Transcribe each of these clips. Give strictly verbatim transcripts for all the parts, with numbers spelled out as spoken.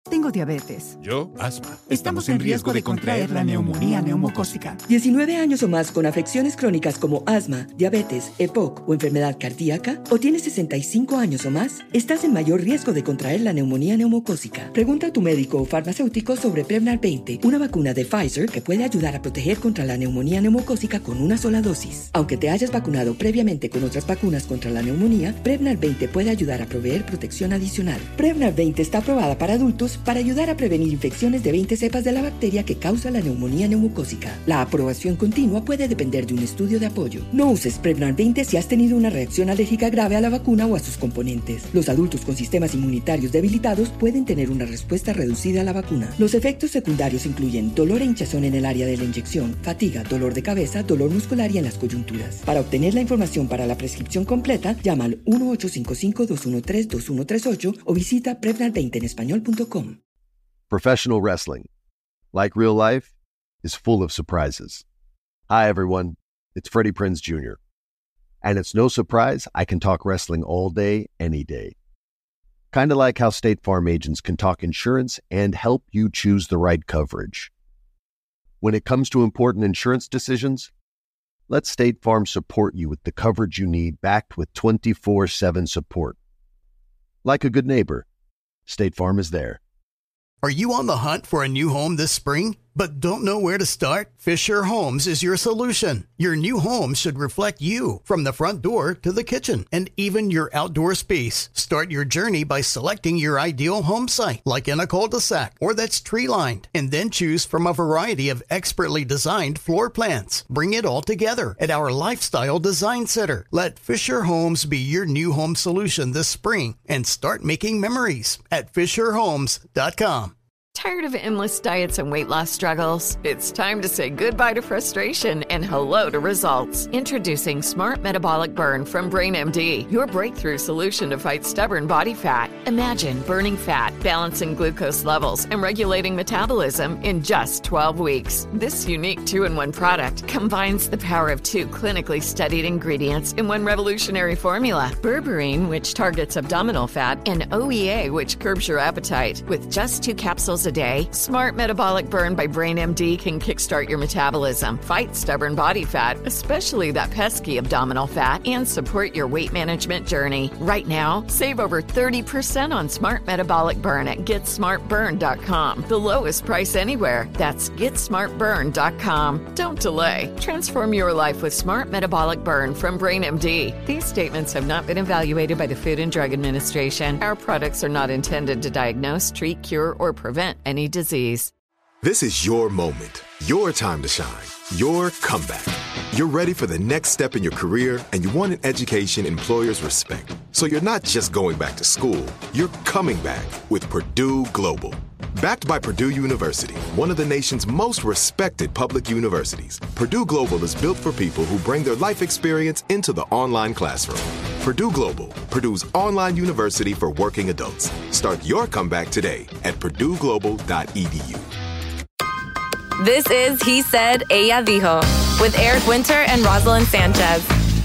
Tengo diabetes. Yo, asma. Estamos en riesgo de contraer la neumonía neumocócica. diecinueve años o más con afecciones crónicas como asma, diabetes, E P O C o enfermedad cardíaca, o tienes sesenta y cinco años o más, estás en mayor riesgo de contraer la neumonía neumocócica. Pregunta a tu médico o farmacéutico sobre Prevnar veinte, una vacuna de Pfizer que puede ayudar a proteger contra la neumonía neumocócica con una sola dosis. Aunque te hayas vacunado previamente con otras vacunas contra la neumonía, Prevnar veinte puede ayudar a proveer protección adicional. Prevnar veinte está aprobada para adultos para ayudar a prevenir infecciones de veinte cepas de la bacteria que causa la neumonía neumocócica. La aprobación continua puede depender de un estudio de apoyo. No uses Prevnar veinte si has tenido una reacción alérgica grave a la vacuna o a sus componentes. Los adultos con sistemas inmunitarios debilitados pueden tener una respuesta reducida a la vacuna. Los efectos secundarios incluyen dolor e hinchazón en el área de la inyección, fatiga, dolor de cabeza, dolor muscular y en las coyunturas. Para obtener la información para la prescripción completa, llama al uno ocho cinco cinco, dos uno tres, dos uno tres ocho o visita prevnar veinte en español punto com. Professional wrestling, like real life, is full of surprises. Hi, everyone. It's Freddie Prinze Junior And it's no surprise I can talk wrestling all day, any day. Kind of like how State Farm agents can talk insurance and help you choose the right coverage. When it comes to important insurance decisions, let State Farm support you with the coverage you need, backed with twenty-four seven support. Like a good neighbor, State Farm is there. Are you on the hunt for a new home this spring, but don't know where to start? Fisher Homes is your solution. Your new home should reflect you, from the front door to the kitchen, and even your outdoor space. Start your journey by selecting your ideal home site, like in a cul-de-sac or that's tree-lined, and then choose from a variety of expertly designed floor plans. Bring it all together at our Lifestyle Design Center. Let Fisher Homes be your new home solution this spring, and start making memories at fisher homes dot com. Tired of endless diets and weight loss struggles? It's time to say goodbye to frustration and hello to results. Introducing Smart Metabolic Burn from BrainMD, your breakthrough solution to fight stubborn body fat. Imagine burning fat, balancing glucose levels, and regulating metabolism in just twelve weeks. This unique two-in-one product combines the power of two clinically studied ingredients in one revolutionary formula. Berberine, which targets abdominal fat, and O E A, which curbs your appetite. With just two capsules a day, Smart Metabolic Burn by BrainMD can kickstart your metabolism, fight stubborn body fat, especially that pesky abdominal fat, and support your weight management journey. Right now, save over thirty percent on Smart Metabolic Burn at get smart burn dot com. The lowest price anywhere. That's get smart burn dot com. Don't delay. Transform your life with Smart Metabolic Burn from BrainMD. These statements have not been evaluated by the Food and Drug Administration. Our products are not intended to diagnose, treat, cure, or prevent any disease. This is your moment, your time to shine, your comeback. You're ready for the next step in your career, and you want an education employers respect. So you're not just going back to school, you're coming back with Purdue Global. Backed by Purdue University, one of the nation's most respected public universities, Purdue Global is built for people who bring their life experience into the online classroom. Purdue Global, Purdue's online university for working adults. Start your comeback today at purdue global dot e d u. This is He Said, Ella Dijo, with Eric Winter and Rosalind Sanchez.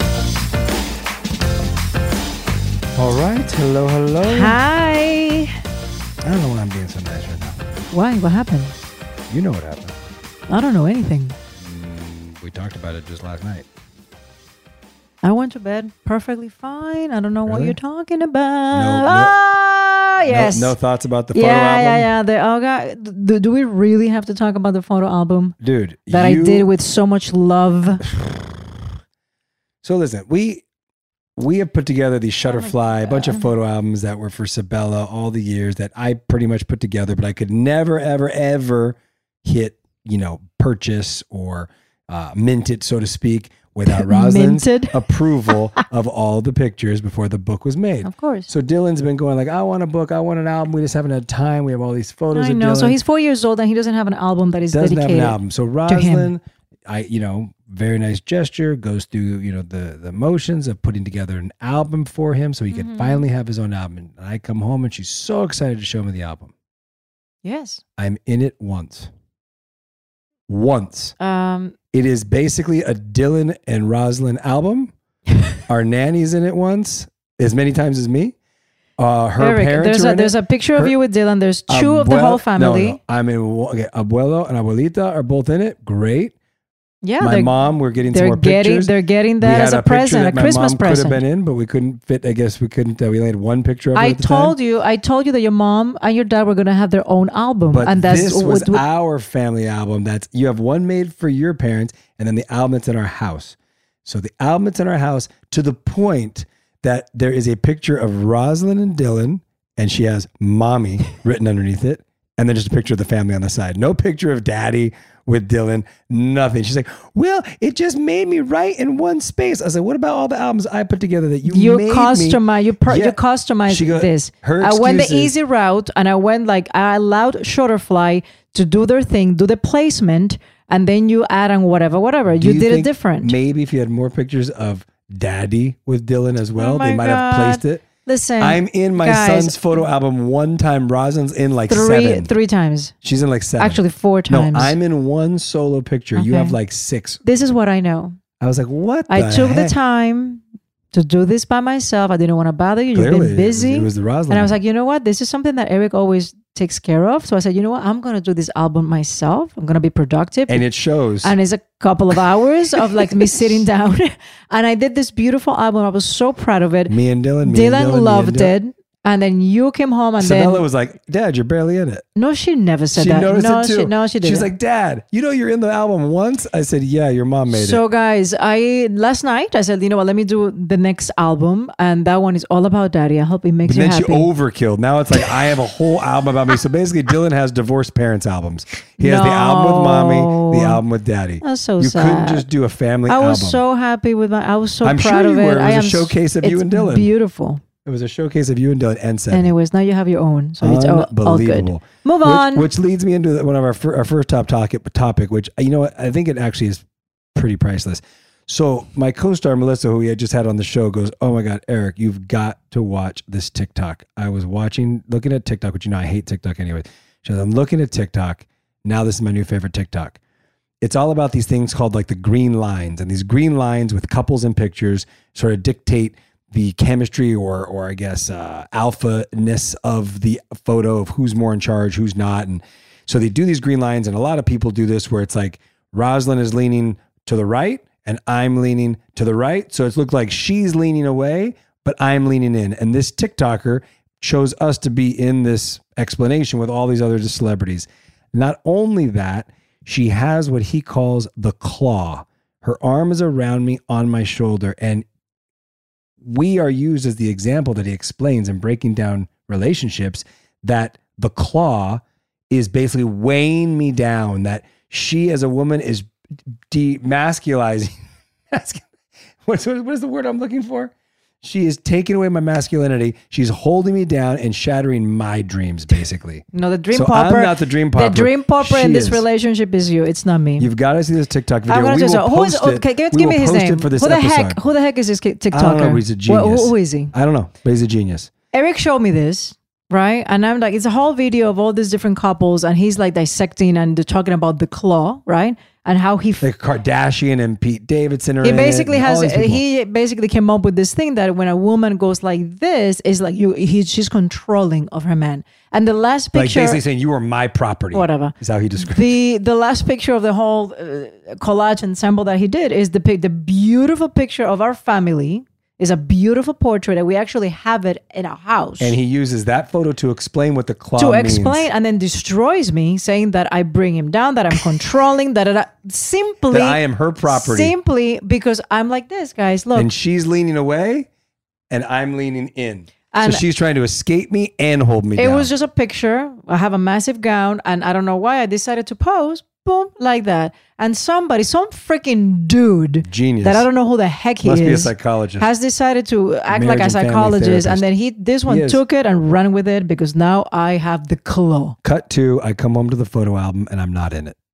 All right. Hello, hello. Hi. I don't know why I'm being so nice right now. Why? What happened? You know what happened. I don't know anything. Mm, we talked about it just last night. I went to bed perfectly fine. I don't know Really? what you're talking about. No, no- ah, yes. No, no thoughts about the photo yeah, album? yeah, yeah. The, oh God, do, do we really have to talk about the photo album Dude, that you- I did with so much love? So listen, we we have put together these Shutterfly, a bunch of God. photo albums that were for Sabella all the years that I pretty much put together, but I could never, ever, ever hit, you know, purchase or uh, mint it, so to speak, without Rosalind's Minted. approval of all the pictures before the book was made. Of course. So Dylan's been going like, I want a book, I want an album. We just haven't had time. We have all these photos I of know. Dylan. So he's four years old and he doesn't have an album that is doesn't dedicated have an album. So to him. Rosalind, I, you know, very nice gesture, goes through, you know, the, the motions of putting together an album for him so he Mhm. could finally have his own album. And I come home and she's so excited to show me the album. Yes. I'm in it once. Once. Um, It is basically a Dylan and Rosalind album. Our nanny's in it once, as many times as me. Uh, her Eric, parents there's are a in there's it. a picture of Her- you with Dylan. There's two of the Abuel- whole family. No, no. I'm in. Okay, abuelo and abuelita are both in it. Great. Yeah, my they're- mom, we're getting some they're more getting pictures. they're getting We that had as a, picture present, that a my Christmas mom present. could have been in, but we couldn't fit. I guess we couldn't. Uh, we only had one picture of her I at the told time. you, I told you that your mom and your dad were gonna have their own album, But and that's this what- was what- our family album. That's you have one made for your parents, and then the album that's in our house. So the album that's in our house, to the point that there is a picture of Rosalind and Dylan, and she has "mommy" written underneath it, and then just a picture of the family on the side. No picture of daddy with Dylan. Nothing. She's like, "Well, it just made me write in one space." I was like, "What about all the albums I put together that you you made customize me?" you per, Yeah. you customize She go- this. her I went the excuse is- easy route, and I went like I allowed Shutterfly to do their thing, do the placement, and then you add on whatever, whatever. Do You, did it think different. Maybe if you had more pictures of daddy with Dylan as well, Oh they my might have God. placed it. Listen, I'm in my guys, son's photo album one time. Rosalind's in like three seven. three times. She's in like seven. Actually, four times. No, I'm in one solo picture. You Okay. have like six. This is what I know. I was like, what? I the took the heck? time to do this by myself. I didn't want to bother you. You've Clearly, been busy. It was, it was the Rosalind. And I was like, you know what? This is something that Eric always takes care of. So I said, you know what? I'm going to do this album myself. I'm going to be productive. and it shows. And it's a couple of hours of like me sitting down. And I did this beautiful album. I was so proud of it. me and Dylan. Me Dylan, and Dylan, me loved and Dylan. it. And then you came home and Sabella then... was like, Dad, you're barely in it. No, she never said She that. noticed no, it too. She, no, she didn't. She's like, Dad, you know you're in the album once? I said, yeah, your mom made So it. guys, I last night I said, you know what, let me do the next album, and that one is all about daddy. I hope it makes But you then happy. she overkilled. Now it's like I have a whole album about me. So basically, Dylan has divorced parents albums. He has the album with mommy, the No. album with daddy. That's so you sad. couldn't just do a family I was album. so happy with my. I was so I'm sure proud you of it. were. It was I a am showcase of you it's and Dylan. Beautiful. It was a showcase of you and Dylan and Seth. Anyways, now you have your own, so it's all, all good. Unbelievable. Move Which- on. Which, leads me into one of our, fir- our first top topic, topic, which, you know what, I think it actually is pretty priceless. So my co-star, Melissa, who we had just had on the show, goes, oh my God, Eric, you've got to watch this TikTok. I was watching, looking at TikTok, which, you know, I hate TikTok anyway. She goes, I'm looking at TikTok. Now this is my new favorite TikTok. It's all about these things called like the green lines, and these green lines with couples and pictures sort of dictate the chemistry or, or I guess, uh, alpha-ness of the photo of who's more in charge, who's not. And so they do these green lines, and a lot of people do this where it's like Rosalind is leaning to the right and I'm leaning to the right. So it's looked like she's leaning away, but I'm leaning in. And this TikToker chose us to be in this explanation with all these other celebrities. Not only that, she has what he calls the claw. Her arm is around me on my shoulder, and we are used as the example that he explains in breaking down relationships, that the claw is basically weighing me down, that she as a woman is demasculizing. What's, what is the word I'm looking for? She is taking away my masculinity. She's holding me down and shattering my dreams, basically. No, the dream So popper. I'm not the dream popper. The dream popper in She this is. relationship is you. It's not me. You've got to see this TikTok video. I'm gonna We just will who is post it. okay? Give, We give will me his post name. it for this who the episode. heck? Who the heck is this ki- TikToker? I don't know, but he's a genius. Wh- who, who is he? I don't know, but he's a genius. Eric showed me this, right? And I'm like, it's a whole video of all these different couples, and he's like dissecting and they're talking about the claw, right? And how he f- Like Kardashian and Pete Davidson are he in basically it, and all has these people. he basically came up with this thing that when a woman goes like this, is like you he she's controlling of her man. And the last like picture, basically saying you are my property. Whatever. Is how he describes. the the last picture of the whole uh, collage ensemble that he did is the pic, the beautiful picture of our family. Is a beautiful portrait that we actually have it in our house. And he uses that photo to explain what the claw to means. explain, and then destroys me, saying that I bring him down, that I'm controlling, that, that simply That I am her property. simply because I'm like this, guys. Look, And she's leaning away, and I'm leaning in. And so she's trying to escape me and hold me it down. was just a picture. I have a massive gown, and I don't know why I decided to pose, boom, like that. And somebody, some freaking dude, Genius. that I don't know who the heck he Must is, be a psychologist. has decided to act Marriage like a and family psychologist, and therapist. then he, this one He is. took it and ran with it because now I have the claw. Cut to, I come home to the photo album, and I'm not in it.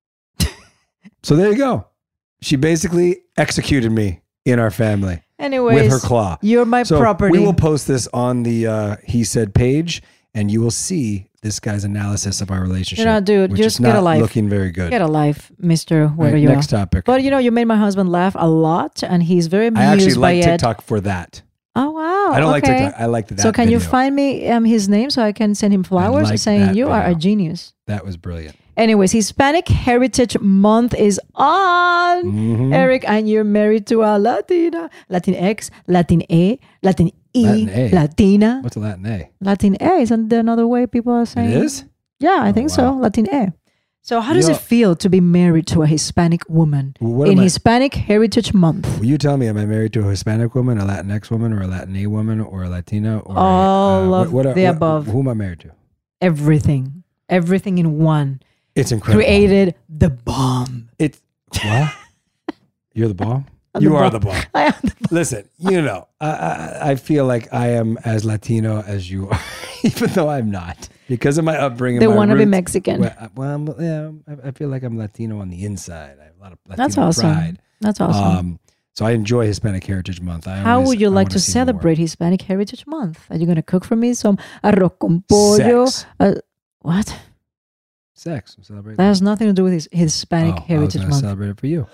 So there you go. She basically executed me in our family. Anyways, with her claw. You're my so property. We will post this on the uh, He Said page, and you will see this guy's analysis of our relationship. You know, dude, which just is get not a life. looking very good. Get a life, Mister Whoever Right, you next are. topic. But you know, you made my husband laugh a lot, and he's very amused I actually by like it. TikTok for that. Oh wow! I don't like okay. TikTok. I like that. So can you video. find me um, his name so I can send him flowers like saying that you are a video. genius? That was brilliant. Anyways, Hispanic Heritage Month is on, Mhm. Eric, and you're married to a Latina, Latinx, Latin A, Latin E, Latin A. Latina. What's a Latin A? Latin A, isn't there another way people are saying? It is? Yeah, I Oh, think so. wow. Latin A. So how does You it feel to be married to a Hispanic woman What in am I- Hispanic Heritage Month? Will you tell me, am I married to a Hispanic woman, a Latinx woman, or a Latin A woman, or a Latina? Or All a, uh, of the above. Who am I married to? Everything. Everything in one. It's incredible. Created the bomb. It's what? You're the bomb? I'm You the are bomb. the bomb. I am the Listen, you know, I, I, I feel like I am as Latino as you are, even though I'm not. Because of my upbringing. They my want to be roots. Mexican. Well, I- well, I'm- yeah, I, I feel like I'm Latino on the inside. I have a lot of Latino That's awesome. pride. That's awesome. Um, so I enjoy Hispanic Heritage Month. I How always- would you I like wanna to see more. celebrate Hispanic Heritage Month? Are you going to cook for me some arroz con pollo? Sex. Uh, what? Sex. I'm celebrating. That has nothing to do with his Hispanic Oh, I was Heritage gonna Month. celebrate it for you.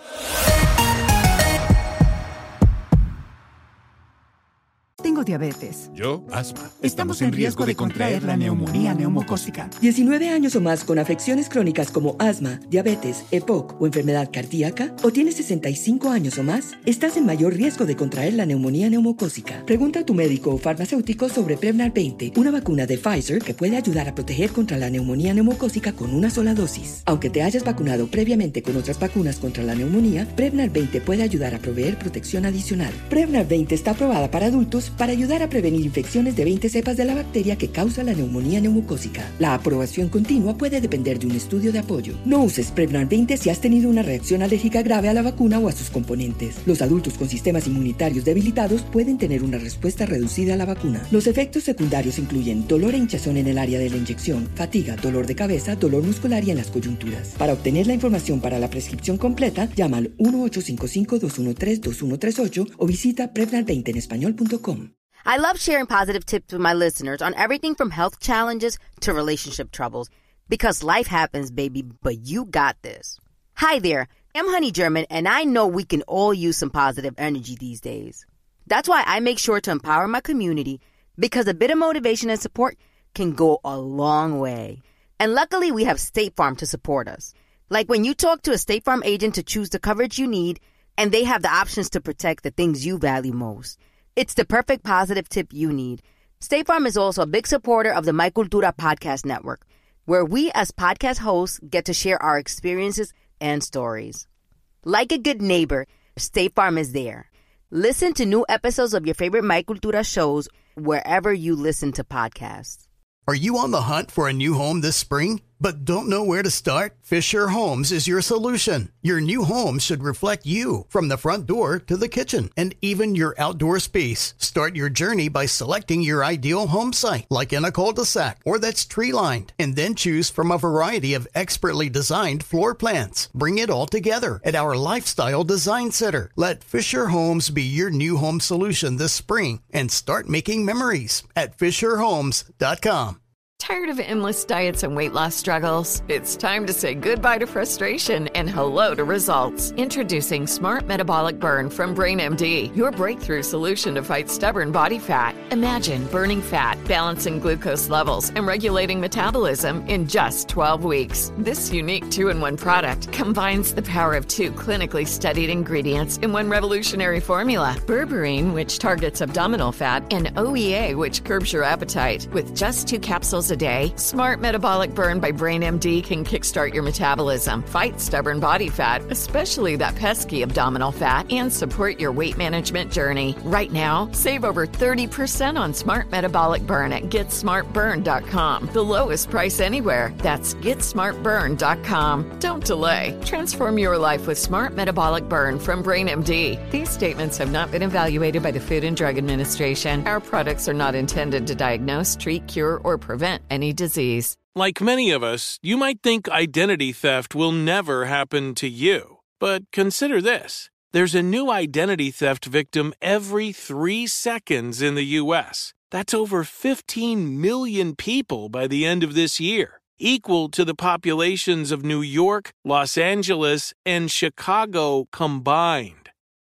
Tengo diabetes. Yo, asma. Estamos en riesgo de contraer la neumonía neumocócica. diecinueve años o más con afecciones crónicas como asma, diabetes, E P O C o enfermedad cardíaca, o tienes sesenta y cinco años o más, estás en mayor riesgo de contraer la neumonía neumocócica. Pregunta a tu médico o farmacéutico sobre Prevnar veinte, una vacuna de Pfizer que puede ayudar a proteger contra la neumonía neumocócica con una sola dosis. Aunque te hayas vacunado previamente con otras vacunas contra la neumonía, Prevnar veinte puede ayudar a proveer protección adicional. Prevnar veinte está aprobada para adultos para ayudar a prevenir infecciones de veinte cepas de la bacteria que causa la neumonía neumocócica. La aprobación continua puede depender de un estudio de apoyo. No uses Prevnar veinte si has tenido una reacción alérgica grave a la vacuna o a sus componentes. Los adultos con sistemas inmunitarios debilitados pueden tener una respuesta reducida a la vacuna. Los efectos secundarios incluyen dolor e hinchazón en el área de la inyección, fatiga, dolor de cabeza, dolor muscular y en las coyunturas. Para obtener la información para la prescripción completa, llama al uno ocho cinco cinco, dos uno tres, dos uno tres ocho o visita prevnar veinte en español punto com. I love sharing positive tips with my listeners on everything from health challenges to relationship troubles. Because life happens, baby, but you got this. Hi there, I'm Honey German, and I know we can all use some positive energy these days. That's why I make sure to empower my community, because a bit of motivation and support can go a long way. And luckily, we have State Farm to support us. Like when you talk to a State Farm agent to choose the coverage you need, and they have the options to protect the things you value most. It's the perfect positive tip you need. State Farm is also a big supporter of the My Cultura podcast network, where we as podcast hosts get to share our experiences and stories. Like a good neighbor, State Farm is there. Listen to new episodes of your favorite My Cultura shows wherever you listen to podcasts. Are you on the hunt for a new home this spring, but don't know where to start? Fisher Homes is your solution. Your new home should reflect you, from the front door to the kitchen, and even your outdoor space. Start your journey by selecting your ideal home site, like in a cul-de-sac or that's tree-lined, and then choose from a variety of expertly designed floor plans. Bring it all together at our Lifestyle Design Center. Let Fisher Homes be your new home solution this spring and start making memories at fisher homes dot com. Tired of endless diets and weight loss struggles? It's time to say goodbye to frustration and hello to results. Introducing Smart Metabolic Burn from BrainMD, your breakthrough solution to fight stubborn body fat. Imagine burning fat, balancing glucose levels, and regulating metabolism in just twelve weeks. This unique two-in-one product combines the power of two clinically studied ingredients in one revolutionary formula. Berberine, which targets abdominal fat, and O E A, which curbs your appetite. With just two capsules a day, Smart Metabolic Burn by BrainMD can kickstart your metabolism, fight stubborn body fat, especially that pesky abdominal fat, and support your weight management journey. Right now, save over thirty percent on Smart Metabolic Burn at get smart burn dot com. The lowest price anywhere. That's get smart burn dot com. Don't delay. Transform your life with Smart Metabolic Burn from BrainMD. These statements have not been evaluated by the Food and Drug Administration. Our products are not intended to diagnose, treat, cure, or prevent any disease. Like many of us, you might think identity theft will never happen to you. But consider this. There's a new identity theft victim every three seconds in the U S. That's over fifteen million people by the end of this year, equal to the populations of New York, Los Angeles, and Chicago combined.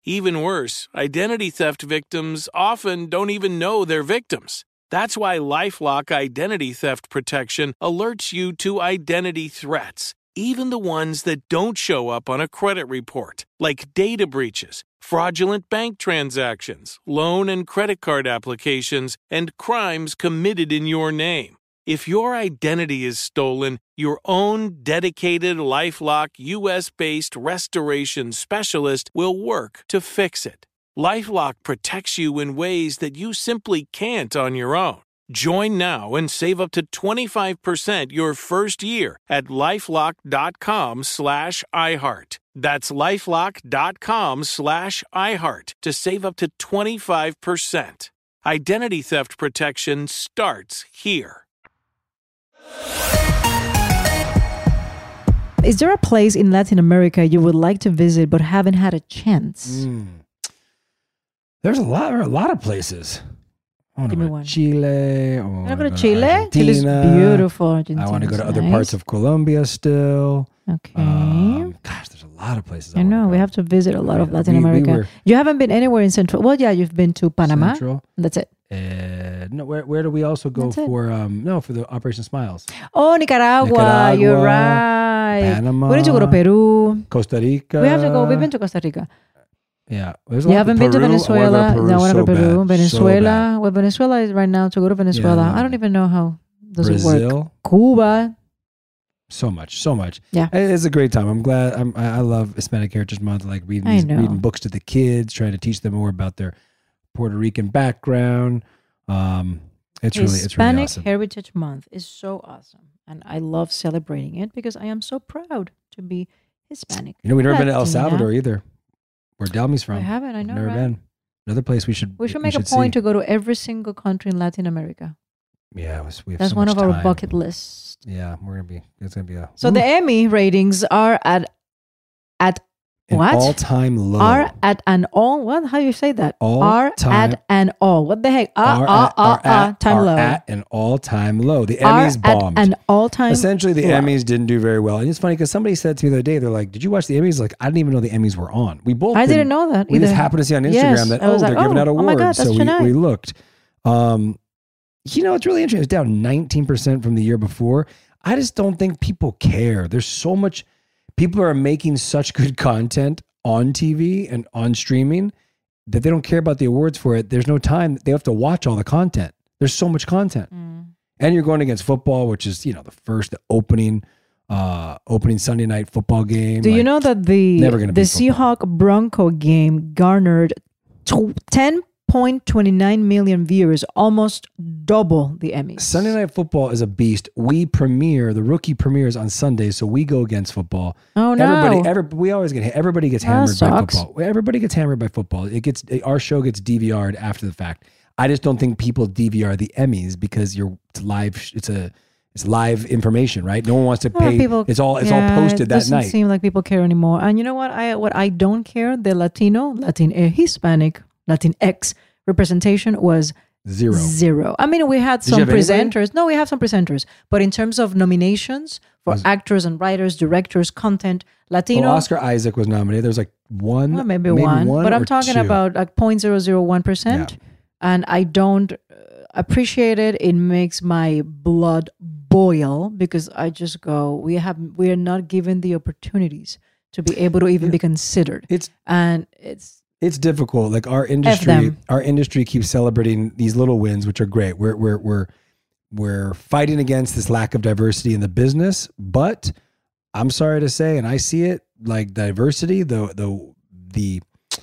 Even worse, identity theft victims often don't even know they're victims. That's why LifeLock Identity Theft Protection alerts you to identity threats, even the ones that don't show up on a credit report, like data breaches, fraudulent bank transactions, loan and credit card applications, and crimes committed in your name. If your identity is stolen, your own dedicated LifeLock U S-based restoration specialist will work to fix it. LifeLock protects you in ways that you simply can't on your own. Join now and save up to twenty-five percent your first year at LifeLock.com slash iHeart. That's LifeLock.com slash iHeart to save up to twenty-five percent. Identity theft protection starts here. Is there a place in Latin America you would like to visit but haven't had a chance? Mm. There's a lot, there are a lot of places. I want Give to me go one. to Chile. I You want want to to go to Chile? Argentina. Chile's beautiful. Argentina I want to go to other nice. parts of Colombia still. Okay. Um, gosh, there's a lot of places. I know. We have to visit a lot of Latin We- we America. were- you haven't been anywhere in Central. Well, yeah, you've been to Panama. Central. That's it. Uh, no, where where do we also go That's it. for? Um, no, for the Operation Smiles. Oh, Nicaragua. Nicaragua, You're right. Panama, We need to go to Peru. Costa Rica. We have to go. We've been to Costa Rica. Yeah, there's a You lot haven't Peru, been to I wanna Venezuela. go to No, I want to so go to Peru. bad, so Venezuela. bad. Well, Venezuela is right now to go to Venezuela. Yeah, I don't even know how does it work. Brazil. Cuba. So much, so much. Yeah. It- it's a great time. I'm glad. I'm, I I love Hispanic Heritage Month. I like reading I these, know. reading books to the kids, trying to teach them more about their Puerto Rican background. Um, it's really, it's really Hispanic awesome. Heritage Month is so awesome, and I love celebrating it because I am so proud to be Hispanic. You know, we've never been to El Latina. Salvador either, where Delmi's from. I haven't. I know. Never right? been. Another place we should. We should make a point to go to every single country in Latin America. Yeah, it was, we have That's so one much of our time. bucket lists. Yeah, we're gonna be. It's gonna be a. So the Emmy ratings are at at An what? all-time low. Are at an all. What? How you say that? All are time- at an all. What the heck? Ah Are ah at- ah are ah. at- Time are low. at an all-time low. The Are Emmys bombed. at an all time. Essentially, the low. Emmys didn't do very well. And it's funny because somebody said to me the other day, they're like, "Did you watch the Emmys?" Like, I didn't even know the Emmys were on. We both. I didn't know that We just either. happened to see on Instagram Yes. that I oh, was they're like, giving oh, out oh awards. my God, that's so we, tonight. we looked. Um, you know, it's really interesting. It's down nineteen percent from the year before. I just don't think people care. There's so much. People are making such good content on T V and on streaming that they don't care about the awards for it. There's no time. They have to watch all the content. There's so much content. Mm. And you're going against football, which is, you know, the first the opening uh opening Sunday night football game. Do you Like, know that the never gonna the be football. Seahawk Bronco game garnered ten point two nine million viewers, almost double the Emmys? Sunday night football is a beast. We premiere, the rookie premieres on Sunday, so we go against football. Oh, no. Everybody, every, we always get everybody gets That hammered by sucks. football. Everybody gets hammered by football. It gets our show gets D V R'd after the fact. I just don't think people D V R the Emmys because you're it's live. It's a it's live information, right? No one wants to Well, pay. people- it's all it's yeah, all posted it that doesn't night. seem like people care anymore. And you know what? I what I don't care, the Latino, Latin, eh, Hispanic, Latinx representation was Zero. Zero. I mean, we had Did you some have anybody? presenters. No, we have some presenters. But in terms of nominations for Was- actors and writers, directors, content, Latino, Well, Oscar Isaac was nominated. There was like one, well, maybe, one, but I'm or talking two. about like zero point zero zero one percent. And I don't uh, appreciate it. It makes my blood boil because I just go, we have, we are not given the opportunities to be able to even be considered. It's and it's It's difficult. Like our industry, them. our industry keeps celebrating these little wins, which are great. We're we're we're we're fighting against this lack of diversity in the business, but I'm sorry to say, and I see it like diversity, the the the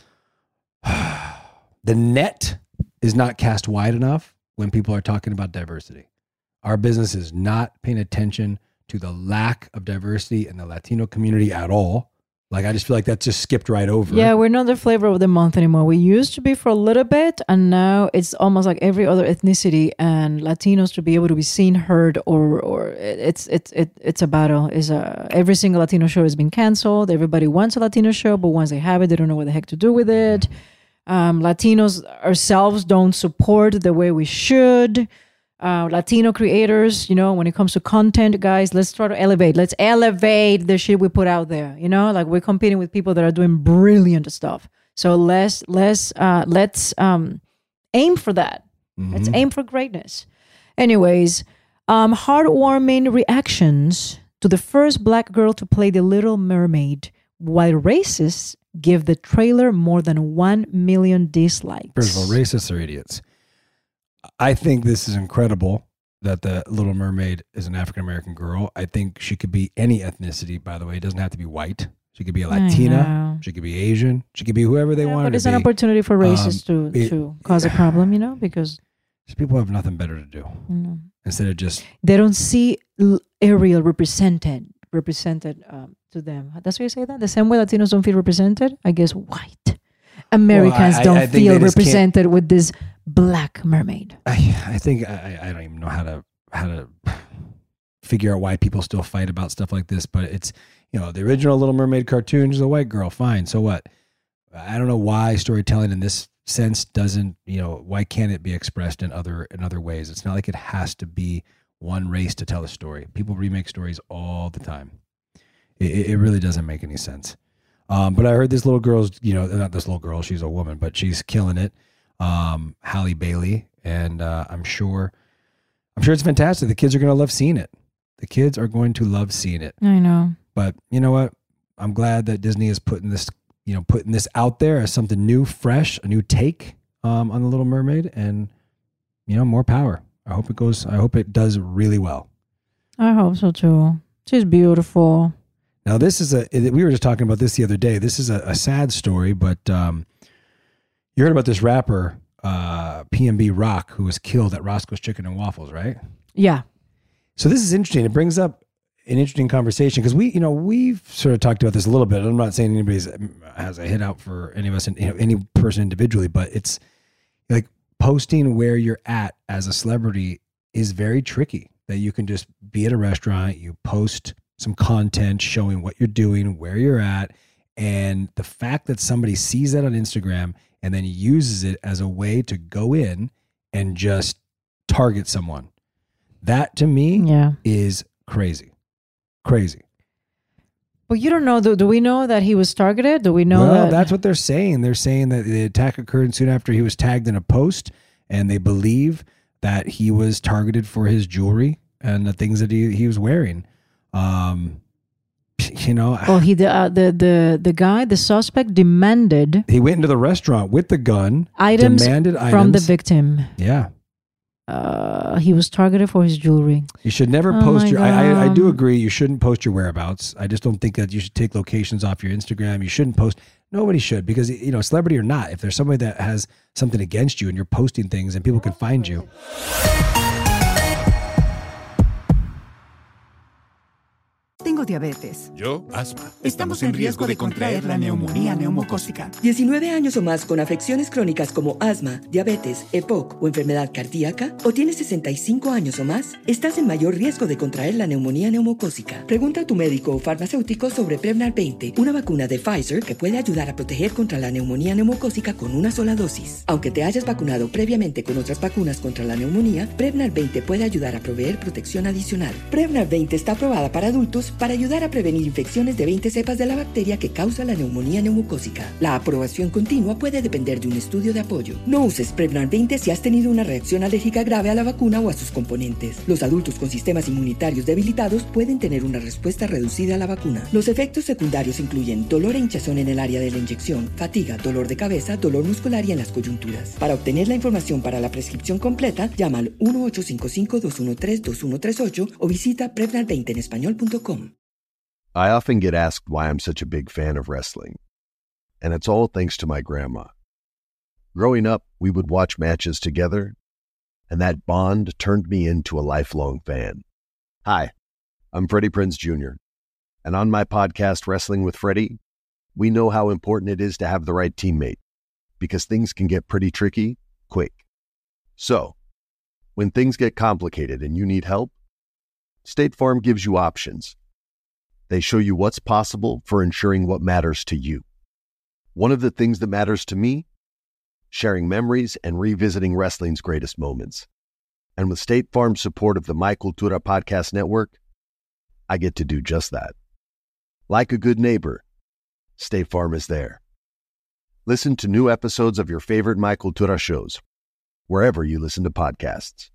the net is not cast wide enough when people are talking about diversity. Our business is not paying attention to the lack of diversity in the Latino community at all. Like, I just feel like that's just skipped right over. yeah, we're not the flavor of the month anymore. We used to be for a little bit, and now it's almost like every other ethnicity and Latinos to be able to be seen, heard, or or it's it's it, it's a battle. Is a every single Latino show has been canceled. Everybody wants a Latino show, but once they have it, they don't know what the heck to do with it. Um, Latinos ourselves don't support the way we should. Uh, Latino creators, you know, when it comes to content, guys, let's try to elevate. Let's elevate the shit we put out there. You know, like we're competing with people that are doing brilliant stuff. So let's let's uh, let's um, aim for that. Mm-hmm. Let's aim for greatness. Anyways, um, heartwarming reactions to the first black girl to play The Little Mermaid, while racists give the trailer more than one million dislikes. First of all, racists are idiots. I think this is incredible that the Little Mermaid is an African-American girl. I think she could be any ethnicity, by the way. It doesn't have to be white. She could be a Latina. She could be Asian. She could be whoever they yeah, want her to be. But it's an opportunity for racists um, to, it, to cause a problem, you know, because people have nothing better to do mm. instead of just... They don't see Ariel represented represented um, to them. That's why you say that? The same way Latinos don't feel represented, I guess white Americans well, I, don't I, I feel represented with this black mermaid. I, I think I, I don't even know how to how to figure out why people still fight about stuff like this, but it's, you know, the original Little Mermaid cartoon is a white girl, fine, so what? I don't know why storytelling in this sense doesn't, you know, why can't it be expressed in other in other ways? It's not like it has to be one race to tell a story. People remake stories all the time. It, it really doesn't make any sense. Um, but I heard this little girl's, you know, not this little girl, she's a woman, but she's killing it. Um, Halle Bailey, and uh, I'm sure, I'm sure it's fantastic. The kids are going to love seeing it. The kids are going to love seeing it. I know. But you know what? I'm glad that Disney is putting this, you know, putting this out there as something new, fresh, a new take um, on The Little Mermaid, and you know, more power. I hope it goes. I hope it does really well. I hope so too. She's beautiful. Now this is a. We were just talking about this the other day. This is a, a sad story, but um, you heard about this rapper uh, P N B Rock who was killed at Roscoe's Chicken and Waffles, right? Yeah. So this is interesting. It brings up an interesting conversation because we, you know, we've sort of talked about this a little bit. I'm not saying anybody's has a hit out for any of us, you know, any person individually, but it's like posting where you're at as a celebrity is very tricky. That you can just be at a restaurant, you post some content showing what you're doing, where you're at, and the fact that somebody sees that on Instagram and then uses it as a way to go in and just target someone. That to me yeah. is crazy. Crazy. But you don't know, do, do we know that he was targeted? Do we know well, that? That's what they're saying. They're saying that the attack occurred soon after he was tagged in a post, and they believe that he was targeted for his jewelry and the things that he, he was wearing. Um, you know, well, he the, uh, the the the guy, the suspect, demanded. He went into the restaurant with the gun, items demanded from items. the victim. Yeah. Uh, he was targeted for his jewelry. You should never oh post your. I, I, I do God. agree. You shouldn't post your whereabouts. I just don't think that you should take locations off your Instagram. You shouldn't post. Nobody should, because, you know, celebrity or not, if there's somebody that has something against you and you're posting things and people can find you. Tengo diabetes. Yo, asma. Estamos en riesgo de contraer la neumonía neumocócica. diecinueve años o más con afecciones crónicas como asma, diabetes, E P O C o enfermedad cardíaca, o tienes sesenta y cinco años o más, estás en mayor riesgo de contraer la neumonía neumocócica. Pregunta a tu médico o farmacéutico sobre Prevnar veinte, una vacuna de Pfizer que puede ayudar a proteger contra la neumonía neumocócica con una sola dosis. Aunque te hayas vacunado previamente con otras vacunas contra la neumonía, Prevnar veinte puede ayudar a proveer protección adicional. Prevnar veinte está aprobada para adultos para ayudar a prevenir infecciones de veinte cepas de la bacteria que causa la neumonía neumocócica. La aprobación continua puede depender de un estudio de apoyo. No uses Prevnar veinte si has tenido una reacción alérgica grave a la vacuna o a sus componentes. Los adultos con sistemas inmunitarios debilitados pueden tener una respuesta reducida a la vacuna. Los efectos secundarios incluyen dolor e hinchazón en el área de la inyección, fatiga, dolor de cabeza, dolor muscular y en las coyunturas. Para obtener la información para la prescripción completa, llama al uno ocho cinco cinco, dos uno tres, dos uno tres ocho o visita prevnar veinte en español punto com. I often get asked why I'm such a big fan of wrestling, and it's all thanks to my grandma. Growing up, we would watch matches together, and that bond turned me into a lifelong fan. Hi, I'm Freddie Prinze Junior, and on my podcast, Wrestling with Freddie, we know how important it is to have the right teammate, because things can get pretty tricky quick. So, when things get complicated and you need help, State Farm gives you options. They show you what's possible for ensuring what matters to you. One of the things that matters to me, sharing memories and revisiting wrestling's greatest moments. And with State Farm's support of the My Cultura Podcast Network, I get to do just that. Like a good neighbor, State Farm is there. Listen to new episodes of your favorite My Cultura shows, wherever you listen to podcasts.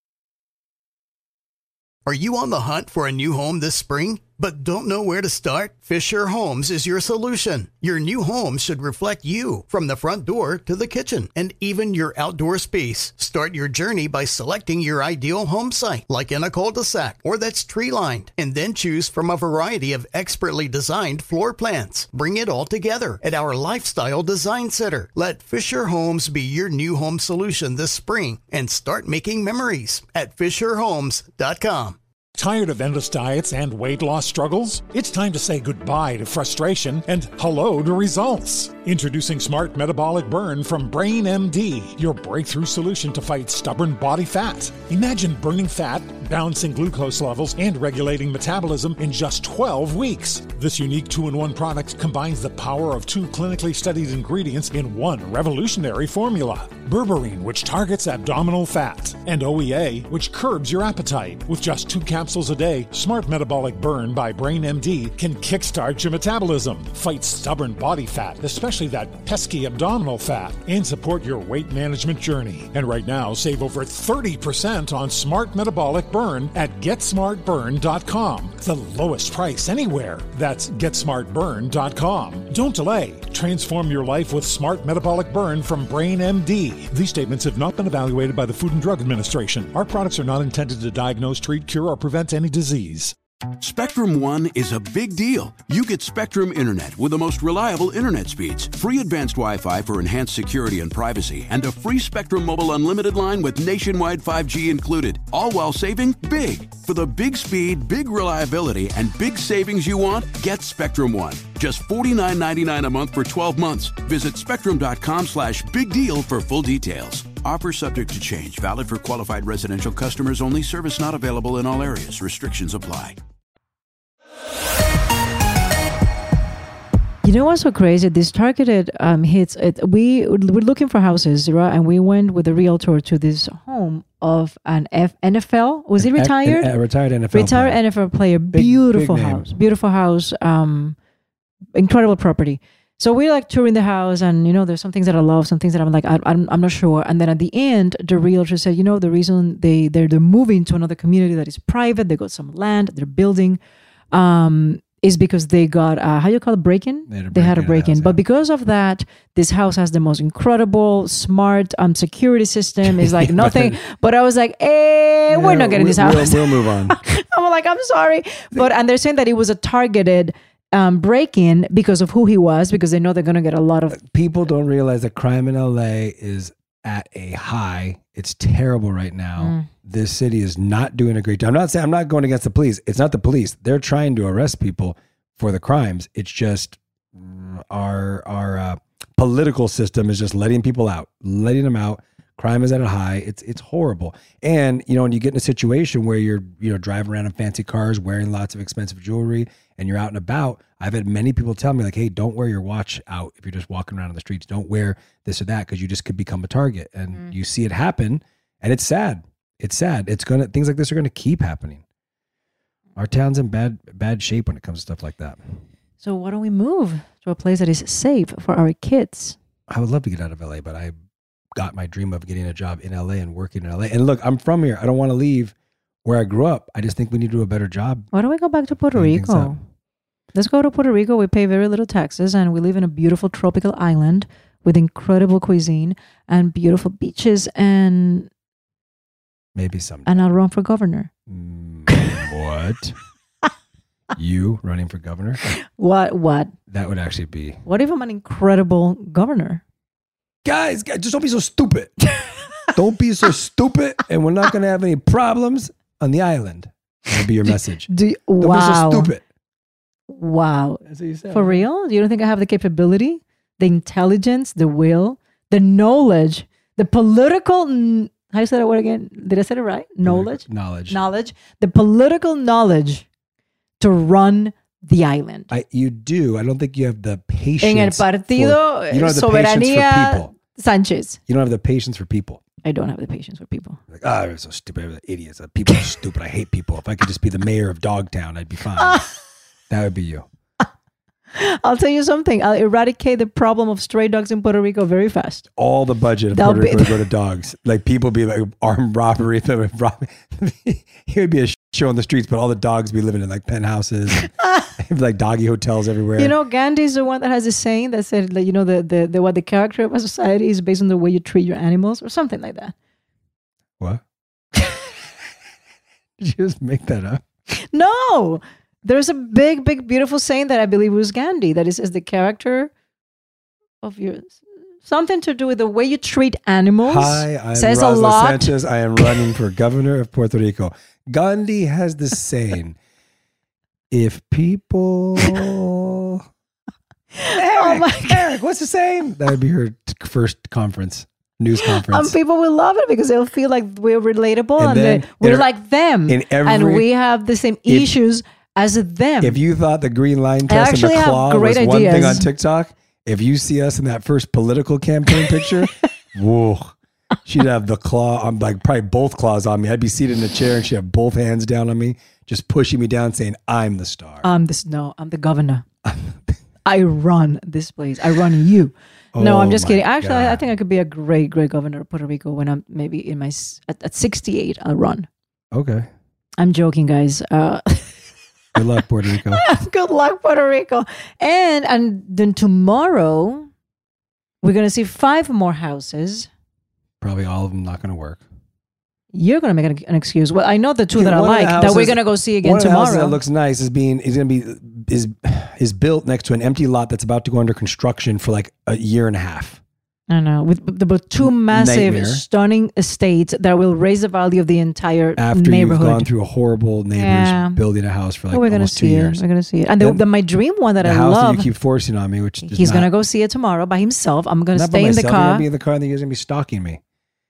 Are you on the hunt for a new home this spring, but don't know where to start? Fisher Homes is your solution. Your new home should reflect you, from the front door to the kitchen, and even your outdoor space. Start your journey by selecting your ideal home site, like in a cul-de-sac or that's tree-lined, and then choose from a variety of expertly designed floor plans. Bring it all together at our Lifestyle Design Center. Let Fisher Homes be your new home solution this spring and start making memories at fisher homes dot com. Tired of endless diets and weight loss struggles? It's time to say goodbye to frustration and hello to results. Introducing Smart Metabolic Burn from Brain M D, your breakthrough solution to fight stubborn body fat. Imagine burning fat, balancing glucose levels, and regulating metabolism in just twelve weeks. This unique two-in-one product combines the power of two clinically studied ingredients in one revolutionary formula. Berberine, which targets abdominal fat, and O E A, which curbs your appetite. With just two capsules a day, Smart Metabolic Burn by Brain M D can kickstart your metabolism, fight stubborn body fat, especially that pesky abdominal fat, and support your weight management journey. And right now, save over thirty percent on Smart Metabolic Burn at get smart burn dot com. The lowest price anywhere. That's get smart burn dot com. Don't delay. Transform your life with Smart Metabolic Burn from Brain M D. These statements have not been evaluated by the Food and Drug Administration. Our products are not intended to diagnose, treat, cure, or prevent any disease. Spectrum One is a big deal. You get Spectrum Internet with the most reliable internet speeds, free advanced Wi-Fi for enhanced security and privacy, and a free Spectrum Mobile Unlimited line with nationwide five G included, all while saving big. For the big speed, big reliability, and big savings you want, get Spectrum One. Just forty-nine ninety-nine a month for twelve months. Visit spectrum.com slash big deal for full details. Offer subject to change. Valid for qualified residential customers only. Service not available in all areas. Restrictions apply. You know what's so crazy? These targeted um, hits. It, we we're looking for houses, right? And we went with a realtor to this home of an F, N F L. Was he retired? A, a retired N F L. Retired player. N F L player. Big, beautiful big house. Beautiful house. Um, incredible property. So we like touring the house, and you know, there's some things that I love, some things that I'm like, I, I'm I'm not sure. And then at the end, the realtor said, you know, the reason they they're, they're moving to another community that is private, they got some land, they're building. Um, is because they got, uh, how do you call it, break-in? They had a break-in. They had a break-in. But because of that, this house has the most incredible, smart um, security system. It's like nothing. But I was like, eh, yeah, we're not getting we, this house. We'll, we'll move on. I'm like, I'm sorry. But, and they're saying that it was a targeted um, break-in because of who he was, because they know they're going to get a lot of... People don't realize that crime in L A is at a high. It's terrible right now. Mm. This city is not doing a great job. I'm not saying I'm not going against the police. It's not the police. They're trying to arrest people for the crimes. It's just our our uh, political system is just letting people out, letting them out. Crime is at a high. It's it's horrible. And you know, when you get in a situation where you're you know driving around in fancy cars, wearing lots of expensive jewelry, and you're out and about, I've had many people tell me like, "Hey, don't wear your watch out if you're just walking around in the streets. Don't wear this or that because you just could become a target." And mm. you see it happen, and it's sad. It's sad. It's gonna things like this are gonna keep happening. Our town's in bad bad shape when it comes to stuff like that. So why don't we move to a place that is safe for our kids? I would love to get out of L A, but I got my dream of getting a job in L A and working in L A. And look, I'm from here. I don't want to leave where I grew up. I just think we need to do a better job. Why don't we go back to Puerto Rico? Let's go to Puerto Rico. We pay very little taxes, and we live in a beautiful tropical island with incredible cuisine and beautiful beaches, and maybe some. And I'll run for governor. Mm, what? You running for governor? What? What? That would actually be. What if I'm an incredible governor? Guys, guys, just don't be so stupid. Don't be so stupid, and we're not going to have any problems on the island. That'll be your message. Do you, don't wow. be so stupid. Wow. That's what you said. For real? You don't think I have the capability, the intelligence, the will, the knowledge, the political... N- How do you say that word again? Did I say it right? Knowledge? Knowledge. Knowledge. The political knowledge to run the island. I, you do. I don't think you have the patience. En el partido for, you don't have the Soberanía patience for people. Sánchez. You don't have the patience for people. I don't have the patience for people. Like, oh, I'm so stupid. Idiots. People are stupid. I hate people. If I could just be the mayor of Dogtown, I'd be fine. That would be you. I'll tell you something. I'll eradicate the problem of stray dogs in Puerto Rico very fast. All the budget of That'll Puerto Rico be- would go to dogs. Like people be like armed robbery. It would be a show on the streets, but all the dogs be living in like penthouses, like doggy hotels everywhere. You know, Gandhi's the one that has a saying that said, like, you know, the, the, the what the character of a society is based on the way you treat your animals or something like that. What? Did you just make that up? No, there's a big, big, beautiful saying that I believe was Gandhi that it says the character of your something to do with the way you treat animals. Hi, I'm says Rosla a lot. Sanchez. I am running for governor of Puerto Rico. Gandhi has this saying: "If people." Eric, Oh my God. Eric, what's the saying? That would be her t- first conference, news conference. And people will love it because they'll feel like we're relatable And and, then they, we're in- like them. in every- and we have the same if- issues as them. If you thought the green line test and actually the have claw great was one thing ideas. on TikTok, if you see us in that first political campaign picture, whoa, she'd have the claw on, like probably both claws on me. I'd be seated in a chair and she'd have both hands down on me, just pushing me down, saying, "I'm the star." I'm this, no, I'm the governor. I run this place. I run you. No, Oh I'm just my kidding. Actually, I, I God. think I could be a great, great governor of Puerto Rico when I'm maybe in my, s- at, at sixty-eight, I'll run. Okay. I'm joking, guys. Uh, Good luck, Puerto Rico. good luck, Puerto Rico. And, and then tomorrow, we're going to see five more houses. Probably all of them not going to work. You're going to make an, an excuse. Well, I know the two Yeah, that I one of the like that houses- we're going to go see again one of the houses tomorrow. that looks nice is being is going to be is is built next to an empty lot that's about to go under construction for like a year and a half. I know, with, with, with two massive, Nightmare. stunning estates that will raise the value of the entire After neighborhood. you've gone through a horrible neighbors Yeah. building a house for like Oh, we're gonna almost two see years. it. We're gonna see it. And the, Then the my dream one that the I house love. that you keep forcing on me, which is He's not, gonna go see it tomorrow by himself. I'm gonna not by stay in the myself. You're car. gonna be in the car, and then you're gonna be stalking me.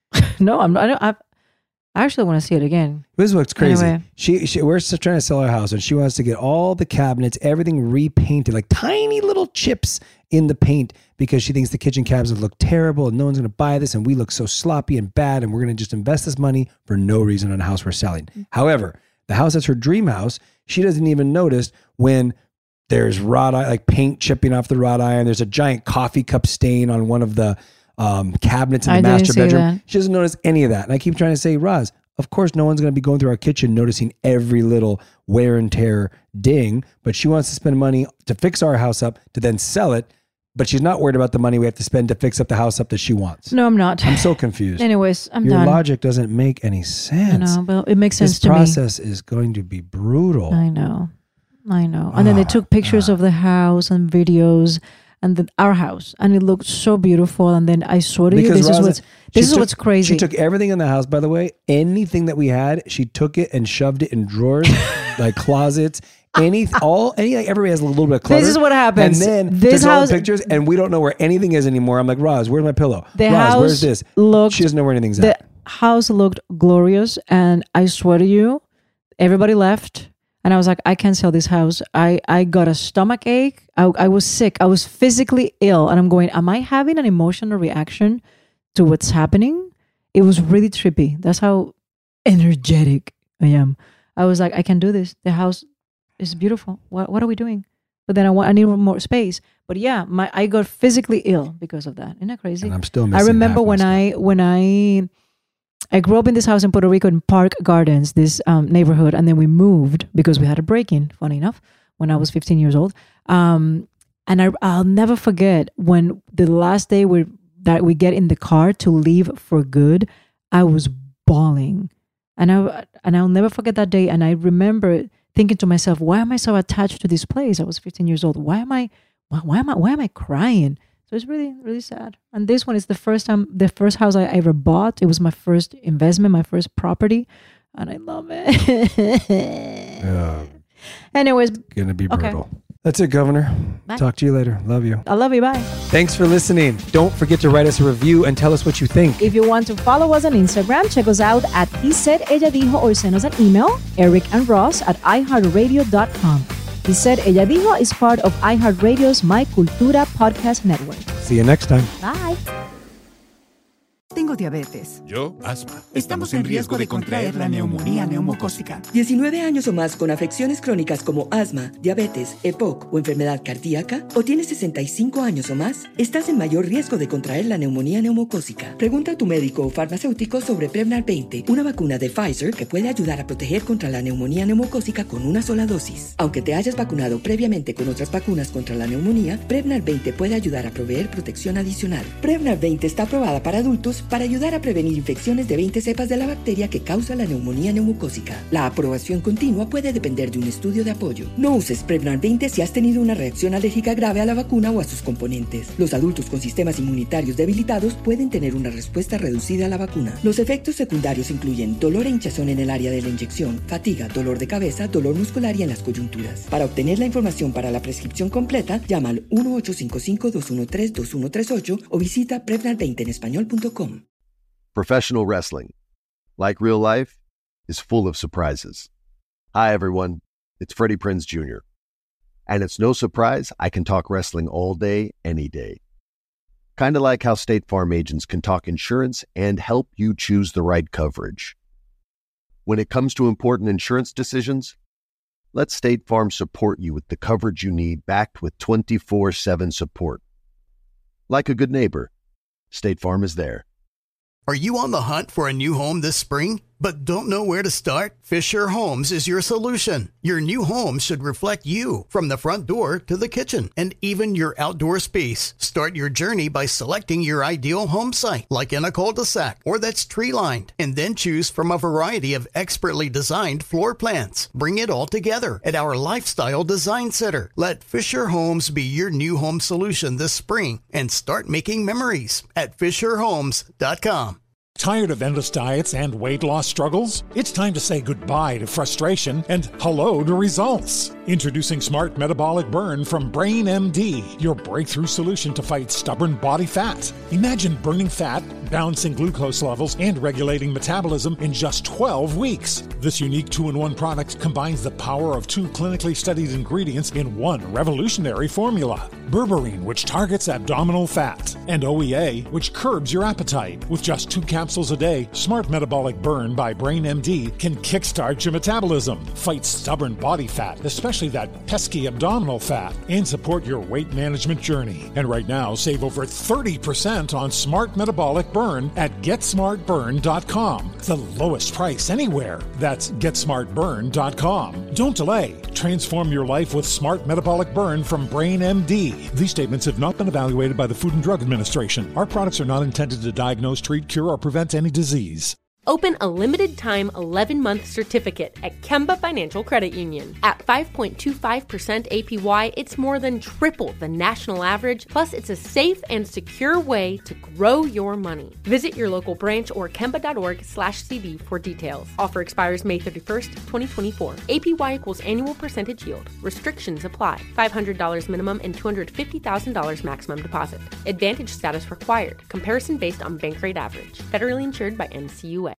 No, I'm not. I, don't, I, I actually want to see it again. This is what's crazy. Anyway. She, she, we're just trying to sell our house, and she wants to get all the cabinets, everything repainted, like tiny little chips in the paint, because she thinks the kitchen cabinets look terrible, and no one's going to buy this, and we look so sloppy and bad, and we're going to just invest this money for no reason on a house we're selling. However, the house that's her dream house, she doesn't even notice when there's wrought iron, like paint chipping off the wrought iron. There's a giant coffee cup stain on one of the um, cabinets in the I didn't master see bedroom. that. She doesn't notice any of that. And I keep trying to say, Roz, of course, no one's going to be going through our kitchen noticing every little wear and tear ding, but she wants to spend money to fix our house up to then sell it. But she's not worried about the money we have to spend to fix up the house up that she wants. No, I'm not. I'm so confused. Anyways, I'm Your done. logic doesn't make any I sense. know, but it makes sense This to process is going to be brutal. me. I know, I know. And then they Ah, took pictures of the house and videos and then our house, and it looked so beautiful. And then I swear to you, Because this is Roz, what's she this is took- what's crazy. She took everything in the house, by the way. Anything that we had, she took it and shoved it in drawers, like closets. Any, all, any, like everybody has a little bit of clutter. This is what happens. And then This took all house- the pictures, and we don't know where anything is anymore. I'm like, Roz, where's my pillow? The Roz, house where's this? looked- She doesn't know where anything's the at. house looked glorious, and I swear to you, everybody left, and I was like, I can't sell this house. I I got a stomach ache. I I was sick. I was physically ill, and I'm going, am I having an emotional reaction to what's happening? It was really trippy. That's how energetic I am. I was like, I can do this. The house is beautiful. What what are we doing? But then I want I need more space. But yeah, my I got physically ill because of that. Isn't that crazy? And I'm still I missing remember half my when stuff. I when I I grew up in this house in Puerto Rico in Park Gardens, this um, neighborhood, and then we moved because we had a break-in. Funny enough, when I was fifteen years old, um, and I I'll never forget when the last day we that we get in the car to leave for good. I was bawling, and I and I'll never forget that day. And I remember thinking to myself, why am I so attached to this place? I was fifteen years old. Why am I why, why am I why am I crying? So it's really, really sad. And this one is the first time, the first house I ever bought. It was my first investment, my first property. And I love it. Yeah, Anyways, gonna be Okay. brutal. That's it, Governor. Bye. Talk to you later. Love you. I love you. Bye. Thanks for listening. Don't forget to write us a review and tell us what you think. If you want to follow us on Instagram, check us out at He Said Ella Dijo or send us an email, Eric and Ross at i heart radio dot com. He Said Ella Dijo is part of iHeartRadio's My Cultura podcast network. See you next time. Bye. Tengo diabetes. Yo, asma. Estamos en riesgo de contraer la neumonía neumocócica. diecinueve años o más con afecciones crónicas como asma, diabetes, E P O C o enfermedad cardíaca, o tienes sesenta y cinco años o más, estás en mayor riesgo de contraer la neumonía neumocócica. Pregunta a tu médico o farmacéutico sobre Prevnar veinte, una vacuna de Pfizer que puede ayudar a proteger contra la neumonía neumocócica con una sola dosis. Aunque te hayas vacunado previamente con otras vacunas contra la neumonía, Prevnar veinte puede ayudar a proveer protección adicional. Prevnar veinte está aprobada para adultos para ayudar a prevenir infecciones de veinte cepas de la bacteria que causa la neumonía neumocócica. La aprobación continua puede depender de un estudio de apoyo. No uses Prevnar veinte si has tenido una reacción alérgica grave a la vacuna o a sus componentes. Los adultos con sistemas inmunitarios debilitados pueden tener una respuesta reducida a la vacuna. Los efectos secundarios incluyen dolor e hinchazón en el área de la inyección, fatiga, dolor de cabeza, dolor muscular y en las coyunturas. Para obtener la información para la prescripción completa, llama al uno ocho cinco cinco, dos uno tres, dos uno tres ocho o visita prevnar veinte en español punto com. Professional wrestling, like real life, is full of surprises. Hi, everyone. It's Freddie Prinze Junior And it's no surprise I can talk wrestling all day, any day. Kind of like how State Farm agents can talk insurance and help you choose the right coverage. When it comes to important insurance decisions, let State Farm support you with the coverage you need, backed with twenty-four seven support. Like a good neighbor, State Farm is there. Are you on the hunt for a new home this spring, but don't know where to start? Fisher Homes is your solution. Your new home should reflect you, from the front door to the kitchen, and even your outdoor space. Start your journey by selecting your ideal home site, like in a cul-de-sac or that's tree-lined, and then choose from a variety of expertly designed floor plans. Bring it all together at our Lifestyle Design Center. Let Fisher Homes be your new home solution this spring and start making memories at fisher homes dot com. Tired of endless diets and weight loss struggles? It's time to say goodbye to frustration and hello to results. Introducing Smart Metabolic Burn from Brain M D, your breakthrough solution to fight stubborn body fat. Imagine burning fat, balancing glucose levels, and regulating metabolism in just twelve weeks. This unique two-in-one product combines the power of two clinically studied ingredients in one revolutionary formula. Berberine, which targets abdominal fat, and O E A, which curbs your appetite. With just two capsules a day, Smart Metabolic Burn by Brain M D can kickstart your metabolism, fight stubborn body fat, especially that pesky abdominal fat, and support your weight management journey. And right now, save over thirty percent on Smart Metabolic Burn at get smart burn dot com. The lowest price anywhere. That's get smart burn dot com. Don't delay. Transform your life with Smart Metabolic Burn from Brain M D. These statements have not been evaluated by the Food and Drug Administration. Our products are not intended to diagnose, treat, cure, or prevent any disease. Open a limited-time eleven-month certificate at Kemba Financial Credit Union. At five point two five percent A P Y, it's more than triple the national average, plus it's a safe and secure way to grow your money. Visit your local branch or kemba.org slash CD for details. Offer expires May thirty-first, twenty twenty-four. A P Y equals annual percentage yield. Restrictions apply. five hundred dollars minimum and two hundred fifty thousand dollars maximum deposit. Advantage status required. Comparison based on bank rate average. Federally insured by N C U A.